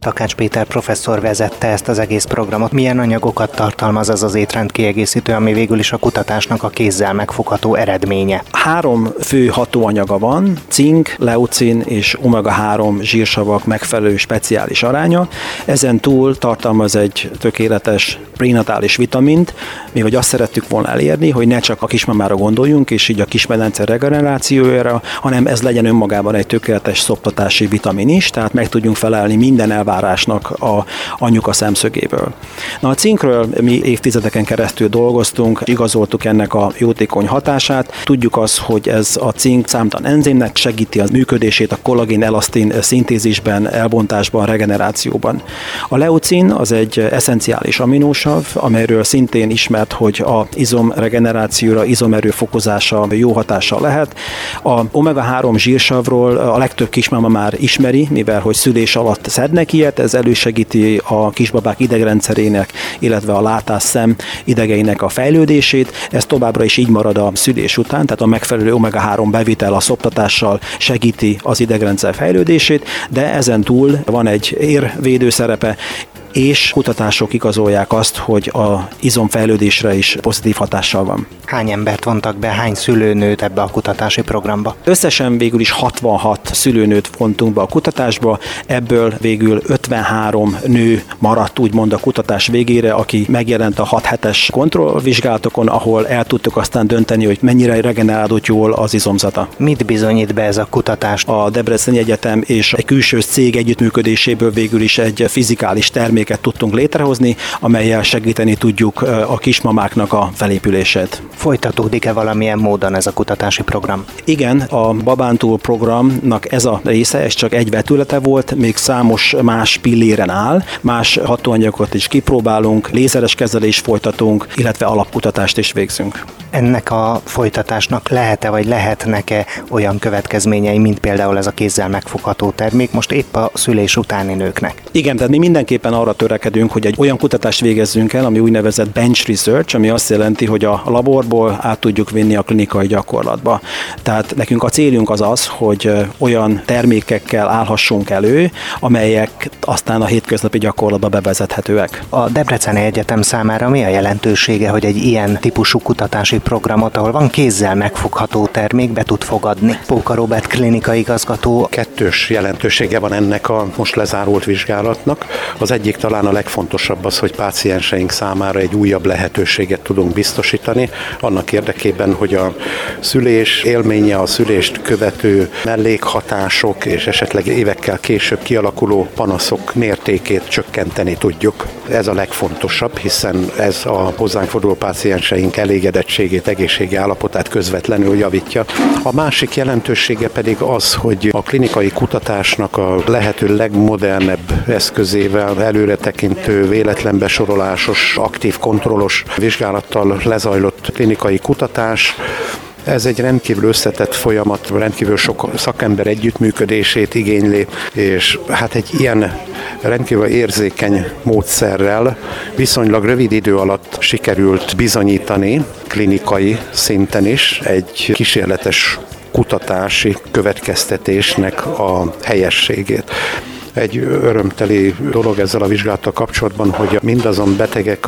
Takács Péter professzor vezette ezt az egész programot. Milyen anyagokat tartalmaz az az étrendkiegészítő, ami végül is a kutatásnak a kézzel megfogható eredménye? 3 fő hatóanyaga van: cink, leucin és omega-3 zsírsavak megfelelő speciális aránya. Ezen túl tartalmaz egy tökéletes prénatális vitamint, mivel azt szerettük volna elérni, hogy ne csak a kismamára gondoljunk, és így a kismedence regenerációjára, hanem ez legyen önmagában egy tökéletes szoptatási vitamin is, tehát meg tudjunk felelni minden elvárásnak a anyuka szemszögéből. Na, a cinkről mi évtizedeken keresztül dolgoztunk, igazoltuk ennek a jótékony hatását. Tudjuk azt, hogy ez a cink számtalan enzimnek segíti a működését a kollagén-elasztin szintézisben, elbontásban, regenerációban. A leucin az egy eszenciális aminósav, amelyről szintén ismert, hogy a izomregenerációra, izomerő fokozása jó hatással lehet. A omega-3 zsírsavról a legtöbb kismama már ismeri, mivel hogy szülés alatt szednek ilyet, ez elősegíti a kisbabák idegrendszerének, illetve a látásszem idegeinek a fejlődését. Ez továbbra is így marad a szülés után, tehát a megfelelő omega-3 bevitel a szoptatással segíti az idegrendszer fejlődését, de ezen túl van egy érvédő szerepe, és kutatások igazolják azt, hogy az izomfejlődésre is pozitív hatással van. Hány embert vontak be, hány szülőnőt ebbe a kutatási programba? Összesen végül is 66 szülőnőt vontunk be a kutatásba, ebből végül 53 nő maradt úgymond a kutatás végére, aki megjelent a 6 hetes kontrollvizsgálatokon, ahol el tudtuk aztán dönteni, hogy mennyire regenerálódott jól az izomzata. Mit bizonyít be ez a kutatás? A Debreceni Egyetem és egy külső cég együttműködéséből végül is egy fizikális terméket tudtunk létrehozni, amellyel segíteni tudjuk a kismamáknak a felépülését. Folytatódik-e valamilyen módon ez a kutatási program? Igen, a Babántúl programnak ez a része, ez csak egy vetülete volt, még számos más pilléren áll, más hatóanyagokat is kipróbálunk, lézeres kezelést folytatunk, illetve alapkutatást is végzünk. Ennek a folytatásnak lehet-e vagy lehetnek-e olyan következményei, mint például ez a kézzel megfogható termék most épp a szülés utáni nőknek? Igen, tehát mi mindenképpen arra törekedünk, hogy egy olyan kutatást végezzünk el, ami úgynevezett bench research, ami azt jelenti, hogy a laborból át tudjuk vinni a klinikai gyakorlatba. Tehát nekünk a célunk az, hogy olyan termékekkel állhassunk elő, amelyek aztán a hétköznapi gyakorlatba bevezethetőek. A Debreceni Egyetem számára mi a jelentősége, hogy egy ilyen típusú kutatási programot, ahol van kézzel megfogható termék, be tud fogadni? Póka Róbert klinikai igazgató. 2 jelentősége van ennek a most lezárult vizsgálatnak. Az egyik talán a legfontosabb az, hogy pácienseink számára egy újabb lehetőséget tudunk biztosítani, annak érdekében, hogy a szülés élménye, a szülést követő mellékhatások és esetleg évekkel később kialakuló panaszok mértékét csökkenteni tudjuk. Ez a legfontosabb, hiszen ez a hozzánk forduló pácienseink elégedettségét, egészségi állapotát közvetlenül javítja. A másik jelentősége pedig az, hogy a klinikai kutatásnak a lehető legmodernebb eszközével, előretekintő, véletlenbesorolásos, aktív kontrollos vizsgálattal lezajlott klinikai kutatás. Ez egy rendkívül összetett folyamat, rendkívül sok szakember együttműködését igényli, és hát egy ilyen rendkívül érzékeny módszerrel viszonylag rövid idő alatt sikerült bizonyítani klinikai szinten is egy kísérletes kutatási következtetésnek a helyességét. Egy örömteli dolog ezzel a vizsgálattal kapcsolatban, hogy mindazon betegek,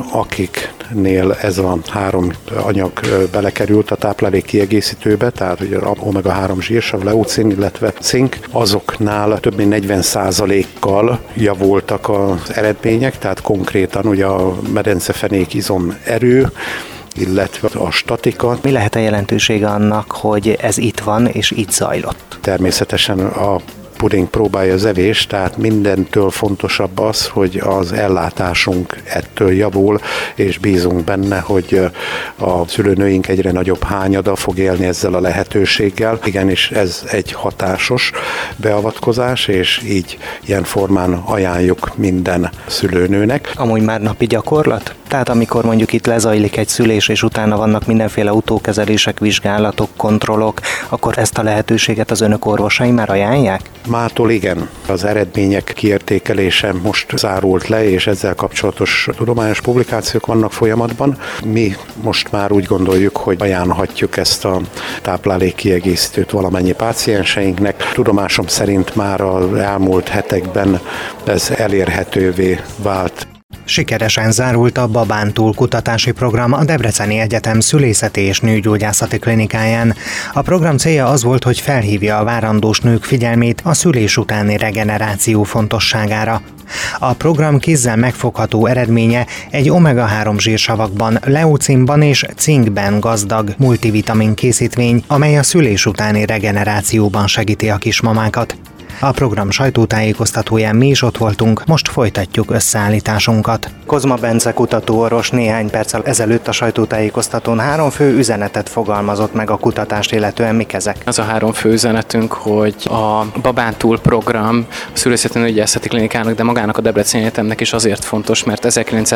akiknél ez a 3 anyag belekerült a táplálékkiegészítőbe, tehát ugye omega-3 zsírsav, leucin, illetve cink, azoknál több mint 40%-kal javultak az eredmények, tehát konkrétan ugye a medencefenék izom erő, illetve a statika. Mi lehet a jelentősége annak, hogy ez itt van és itt zajlott? Természetesen a puding próbálja az evés, tehát mindentől fontosabb az, hogy az ellátásunk ettől javul, és bízunk benne, hogy a szülőnőink egyre nagyobb hányada fog élni ezzel a lehetőséggel. Igenis, ez egy hatásos beavatkozás, és így ilyen formán ajánljuk minden szülőnőnek. Amúgy már napi gyakorlat? Tehát amikor mondjuk itt lezajlik egy szülés, és utána vannak mindenféle utókezelések, vizsgálatok, kontrollok, akkor ezt a lehetőséget az önök orvosai már ajánlják? Mától igen. Az eredmények kiértékelése most zárult le, és ezzel kapcsolatos tudományos publikációk vannak folyamatban. Mi most már úgy gondoljuk, hogy ajánlhatjuk ezt a táplálékkiegészítőt valamennyi pácienseinknek. Tudomásom szerint már az elmúlt hetekben ez elérhetővé vált. Sikeresen zárult a babántúl kutatási program a Debreceni Egyetem szülészeti és nőgyógyászati klinikáján. A program célja az volt, hogy felhívja a várandós nők figyelmét a szülés utáni regeneráció fontosságára. A program kézzel megfogható eredménye egy omega-3 zsírsavakban, leucinban és cinkben gazdag multivitamin készítmény, amely a szülés utáni regenerációban segíti a kismamákat. A program sajtótájékoztatóján mi is ott voltunk, most folytatjuk összeállításunkat. Kozma Bence kutatóorvos néhány perccel ezelőtt a sajtótájékoztatón 3 fő üzenetet fogalmazott meg a kutatást illetően. Mik ezek? Az a 3 fő üzenetünk, hogy a babántúl program a szülészeti nőgyógyászati klinikának, de magának a Debreceni Egyetemnek is azért fontos, mert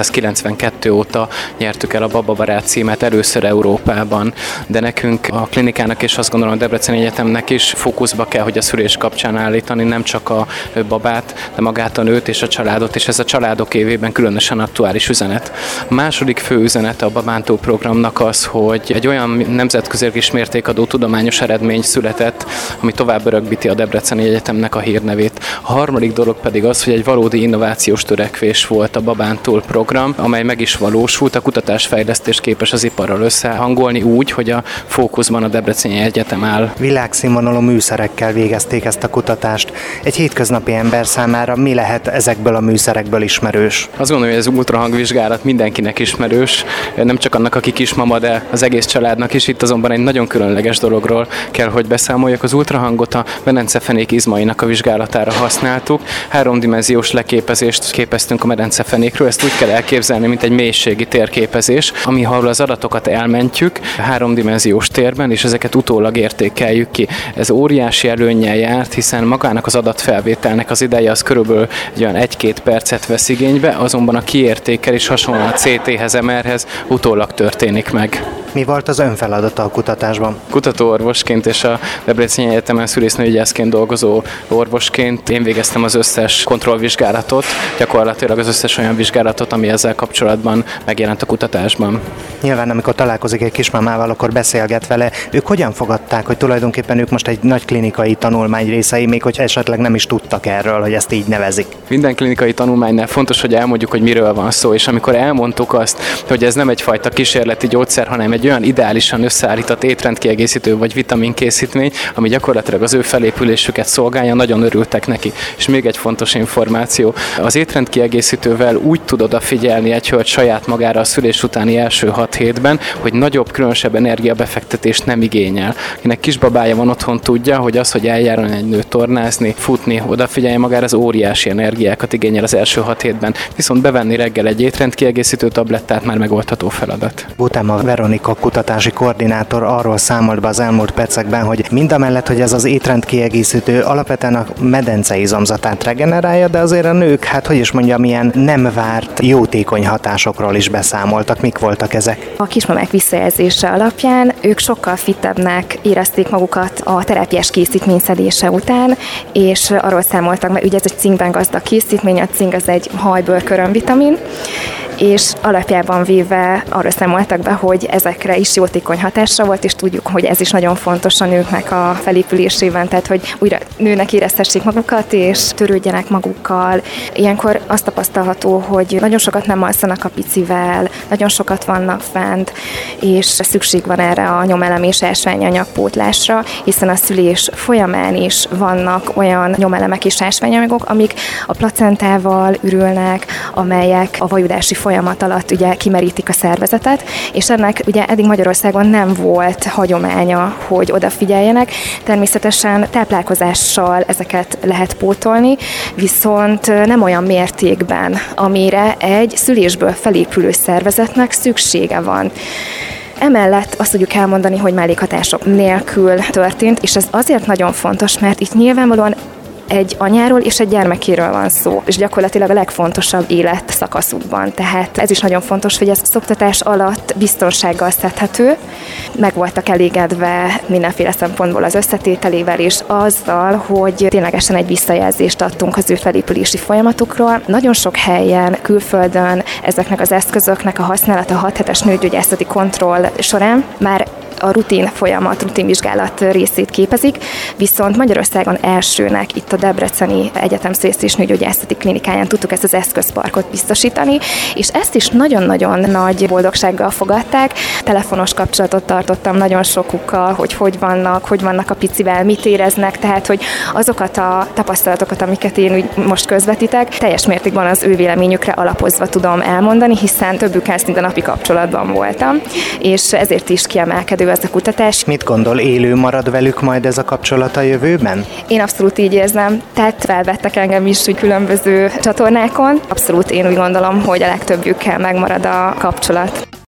1992 óta nyertük el a bababarát címet először Európában, de nekünk a klinikának és azt gondolom a Debreceni Egyetemnek is fókuszba kell, hogy a szülés kapcsán állítani nem csak a babát, de magát a nőt és a családot, és ez a családok évében különösen aktuális üzenet. A második fő üzenete a babántúl programnak az, hogy egy olyan nemzetközileg is mértékadó tudományos eredmény született, ami tovább örökbíti a Debreceni Egyetemnek a hírnevét. A harmadik dolog pedig az, hogy egy valódi innovációs törekvés volt a babántúl program, amely meg is valósult, a kutatásfejlesztés képes az iparral összehangolni úgy, hogy a fókuszban a Debreceni Egyetem áll. Világszínvonalú műszerekkel végezték ezt a kutatást. Egy hétköznapi ember számára mi lehet ezekből a műszerekből ismerős? Azt gondolom, hogy az ultrahangvizsgálat mindenkinek ismerős, nem csak annak, aki kismama, de az egész családnak is. Itt azonban egy nagyon különleges dologról kell, hogy beszámoljak. Az ultrahangot a medencefenék izmainak a vizsgálatára használtuk. 3-dimenziós leképezést képeztünk a medencefenékről. Ezt úgy kell elképzelni, mint egy mélységi térképezés, ahol az adatokat elmentjük 3-dimenziós térben, és ezeket utólag értékeljük ki. Ez óriási előnnyel járt, hiszen magának az adatfelvételnek az ideje az körülbelül egy olyan 1-2 percet vesz igénybe, azonban a kiértékelés hasonlóan a CT-hez, MR-hez utólag történik meg. Mi volt az ön feladata a kutatásban? Kutatóorvosként és a Debreceni Egyetemen szülésznőgyógyászként dolgozó orvosként én végeztem az összes kontrollvizsgálatot, gyakorlatilag az összes olyan vizsgálatot, ami ezzel kapcsolatban megjelent a kutatásban. Nyilván, amikor találkozik egy kismamával, akkor beszélget vele. Ők hogyan fogadták, hogy tulajdonképpen ők most egy nagy klinikai tanulmány részei, még hogy esetleg nem is tudtak erről, hogy ezt így nevezik? Minden klinikai tanulmánynál fontos, hogy elmondjuk, hogy miről van szó, és amikor elmondtuk azt, hogy ez nem egyfajta kísérleti gyógyszer, hanem egy olyan ideálisan összeállított étrendkiegészítő vagy vitaminkészítmény, ami gyakorlatilag az ő felépülésüket szolgálja, nagyon örültek neki. És még egy fontos információ, az étrendkiegészítővel úgy tud odafigyelni egy hölgy saját magára a szülés utáni első 6 hétben, hogy nagyobb, különösebb energiabefektetést nem igényel. Akinek kisbabája van otthon, tudja, hogy az, hogy eljárjon egy nő tornázni, futni, odafigyelje magára, az óriási energiákat igényel az első 6 hétben. Viszont bevenni reggel egy étrendkiegészítő tablettát már megoldható feladat. Butáma Veronika kutatási koordinátor arról számolt be az elmúlt percekben, hogy mindamellett, hogy ez az étrendkiegészítő alapvetően a medence izomzatát regenerálja, de azért a nők, milyen nem várt jótékony hatásokról is beszámoltak. Mik voltak ezek? A kismamák visszajelzése alapján ők sokkal fittebbnek érezték magukat a terápiás készítmény szedése után, és arról számoltak meg, ugye ez egy cinkben gazdag készítmény, a cink az egy haj-bőr-körömvitamin, és alapjában véve arról számoltak be, hogy ezekre is jótékony hatásra volt, és tudjuk, hogy ez is nagyon fontos a nőknek a felépülésében, tehát hogy újra nőnek érezhessék magukat, és törődjenek magukkal. Ilyenkor azt tapasztalható, hogy nagyon sokat nem alszanak a picivel, nagyon sokat vannak fent, és szükség van erre a nyomelem és ásványanyagpótlásra, hiszen a szülés folyamán is vannak olyan nyomelemek és ásványanyagok, amik a placentával ürülnek, amelyek a vajudási folyamat alatt ugye kimerítik a szervezetet, és ennek ugye eddig Magyarországon nem volt hagyománya, hogy odafigyeljenek. Természetesen táplálkozással ezeket lehet pótolni, viszont nem olyan mértékben, amire egy szülésből felépülő szervezetnek szüksége van. Emellett azt tudjuk elmondani, hogy mellékhatások nélkül történt, és ez azért nagyon fontos, mert itt nyilvánvalóan egy anyáról és egy gyermekéről van szó, és gyakorlatilag a legfontosabb életszakaszukban. Tehát ez is nagyon fontos, hogy ez szoptatás alatt biztonsággal szedhető, meg voltak elégedve mindenféle szempontból az összetételével, és azzal, hogy ténylegesen egy visszajelzést adtunk az ő felépülési folyamatukról. Nagyon sok helyen, külföldön ezeknek az eszközöknek a használata a 6 hetes nőgyógyászati kontroll során már a rutin folyamat, rutinvizsgálat részét képezik, viszont Magyarországon elsőnek itt a Debreceni Egyetem Szülészeti és Nőgyógyászati Klinikáján tudtuk ezt az eszközparkot biztosítani, és ezt is nagyon-nagyon nagy boldogsággal fogadták. Telefonos kapcsolatot tartottam nagyon sokukkal, hogy vannak a picivel, mit éreznek, tehát hogy azokat a tapasztalatokat, amiket én úgy most közvetítek, teljes mértékben az ő véleményükre alapozva tudom elmondani, hiszen többükkel szinte napi kapcsolatban voltam, és ezért is kiemelkedő ez a kutatás. Mit gondol, élő marad velük majd ez a kapcsolat a jövőben? Én abszolút így érzem, tehát felvettek engem is úgy különböző csatornákon. Abszolút én úgy gondolom, hogy a legtöbbjükkel megmarad a kapcsolat.